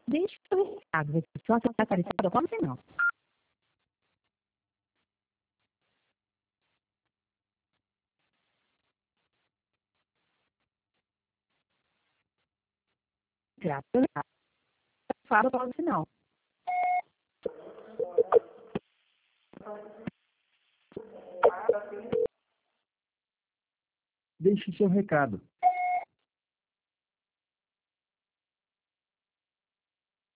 Deixa eu recado. Só se está aparecendo como se não. Graças a Deus. Fala como se não. Deixe seu recado.